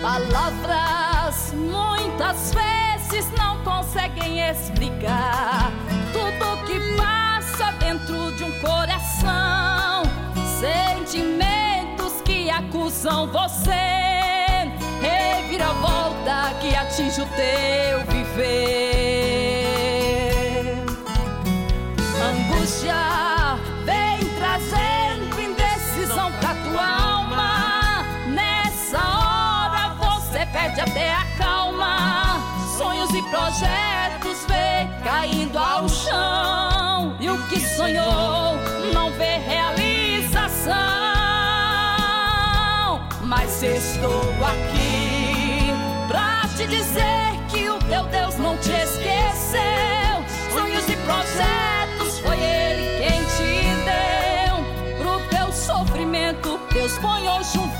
Palavras muitas vezes não conseguem explicar tudo que passa dentro de um coração. Sentimentos que acusam você, reviravolta que atinge o teu viver. Angústia vem trazendo indecisão pra tua alma. Nessa hora você perde até a calma. Sonhos e projetos vem caindo ao chão, e o que sonhou não vê realização. Mas estou aqui pra te dizer que o teu Deus não te esqueceu. Sonhos e projetos foi Ele quem te deu. Pro teu sofrimento Deus põe hoje um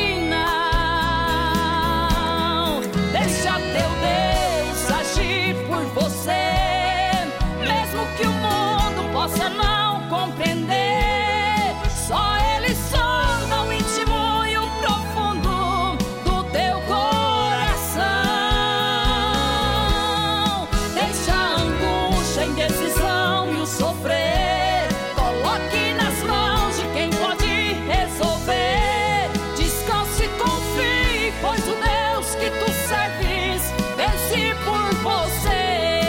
final. Deixa teu Deus agir por você, mesmo que o mundo possa não compreender. Só Ele sonda o íntimo e o profundo do teu coração. Deixa a angústia, a indecisão e o sofrer, coloque nas mãos de quem pode resolver. Descanse e confie, pois o Deus que tu serves vence por você.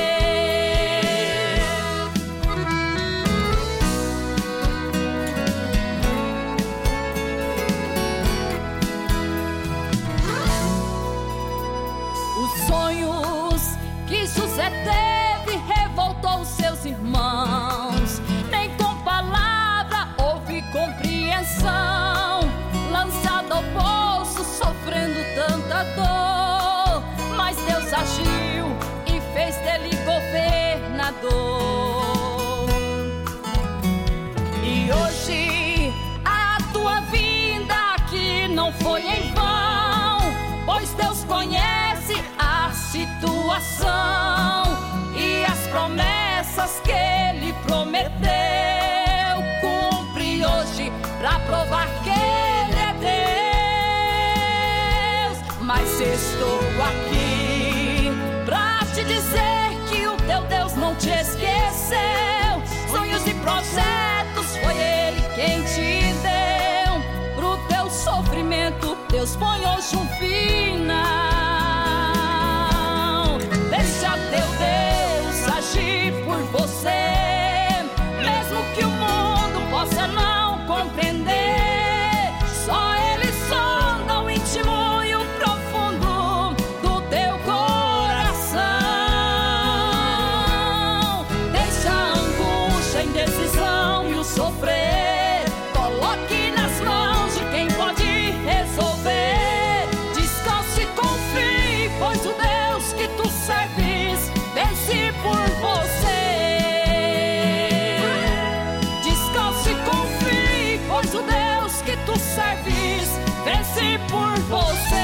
Os sonhos que José teve revoltou seus irmãos. Nem com palavra houve compreensão. Lançado ao poço, sofrendo tanta dor, mas Deus agiu e fez dele governador. E hoje a tua vinda aqui não foi em vão, pois Deus conhece a situação e as promessas que Ele prometeu. Cumpre hoje pra provar que Ele é Deus. Mas estou aqui pra te dizer que o teu Deus não te esqueceu. Sonhos e projetos foi Ele quem te deu. Pro teu sofrimento Deus põe hoje um final. Deixa teu Deus agir por você, mesmo que o mundo possa não compreender. Só Ele sonda o íntimo e o profundo do teu coração. Deixa a angústia, a indecisão e o sofrer, coloque nas mãos de quem pode resolver. Descanse e confie, pois o Deus que tu serves vence por você. Descanse e confie, pois o Deus que tu serves vence por você.